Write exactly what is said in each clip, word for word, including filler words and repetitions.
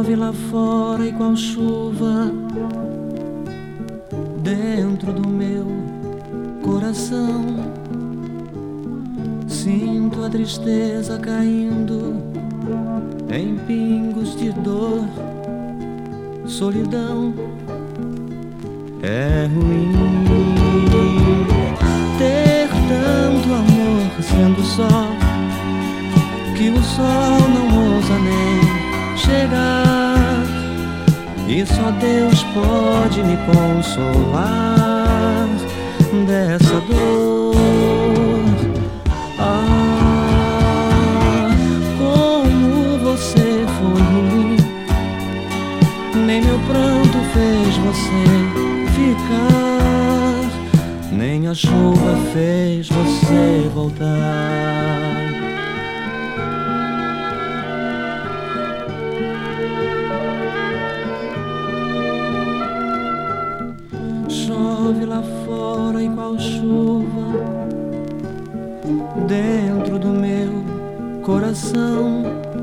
Chove lá fora igual chuva dentro do meu coração. Sinto a tristeza caindo em pingos de dor, solidão. É ruim ter tanto amor sendo só que o sol não ousa nem chegar, e só Deus pode me consolar dessa dor. Ah, como você foi ruim, nem meu pranto fez você ficar, nem a chuva fez você voltar. Chove lá fora igual chuva dentro do meu coração.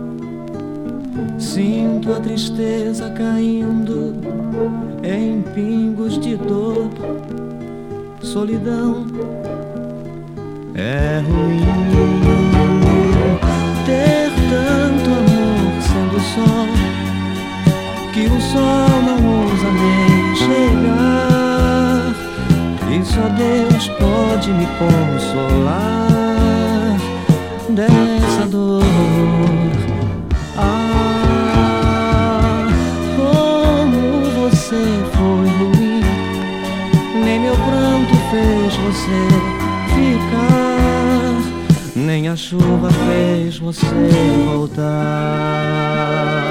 Sinto a tristeza caindo em pingos de dor, solidão. É ruim ter tanto amor sendo só que o sol não ousa nem chegar, e só Deus pode me consolar dessa dor. Ah, como você foi ruim, nem meu pranto fez você ficar, nem a chuva fez você voltar.